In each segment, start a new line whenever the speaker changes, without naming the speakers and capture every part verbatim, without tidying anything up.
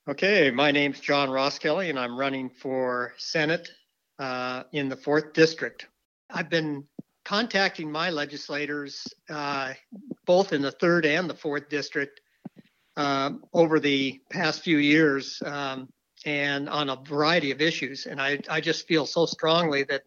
Okay, my name's John Roskelley, and I'm running for Senate uh, in the fourth District. I've been contacting my legislators, uh, both in the third and the fourth District, uh, over the past few years, um, and on a variety of issues. And I, I just feel so strongly that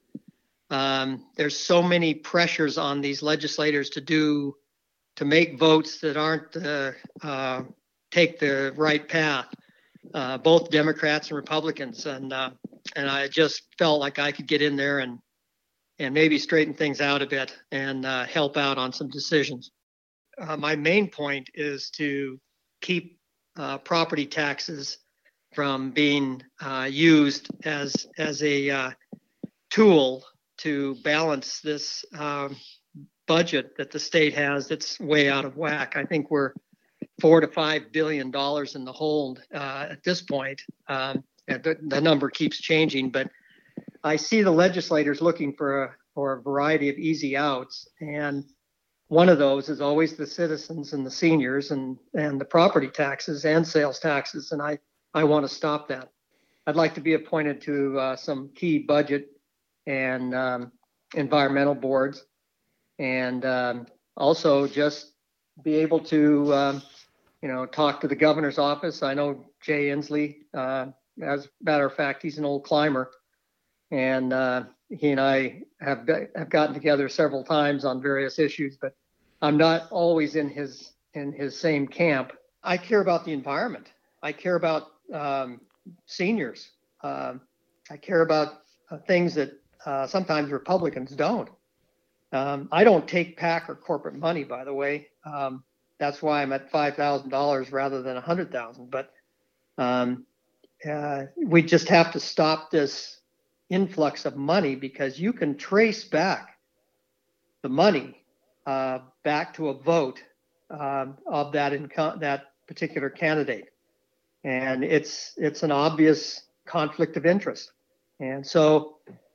um, there's so many pressures on these legislators to do, to make votes that aren't uh, uh, take the right path. Uh, both Democrats and Republicans, and uh, and I just felt like I could get in there and and maybe straighten things out a bit and uh, help out on some decisions. Uh, my main point is to keep uh, property taxes from being uh, used as as a uh, tool to balance this uh, budget that the state has that's way out of whack. I think we're four to five billion dollars in the hold uh, at this point. Um, and the, the number keeps changing, but I see the legislators looking for a, for a variety of easy outs, and one of those is always the citizens and the seniors and and the property taxes and sales taxes, and I I want to stop that. I'd like to be appointed to uh, some key budget and um, environmental boards, and um, also just be able to um, you know, talk to the governor's office. I know Jay Inslee. Uh, as a matter of fact, he's an old climber, and uh, he and I have have gotten together several times on various issues. But I'm not always in his in his same camp. I care about the environment. I care about um, seniors. Um, I care about uh, things that uh, sometimes Republicans don't. Um, I don't take PAC or corporate money, by the way. Um, That's why I'm at five thousand dollars rather than one hundred thousand dollars. But um, uh, we just have to stop this influx of money, because you can trace back the money uh, back to a vote uh, of that inco- that particular candidate, and it's it's an obvious conflict of interest. And so,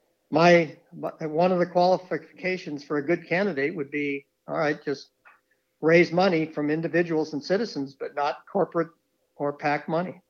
my one of the qualifications for a good candidate would be, all right, just raise money from individuals and citizens, but not corporate or PAC money.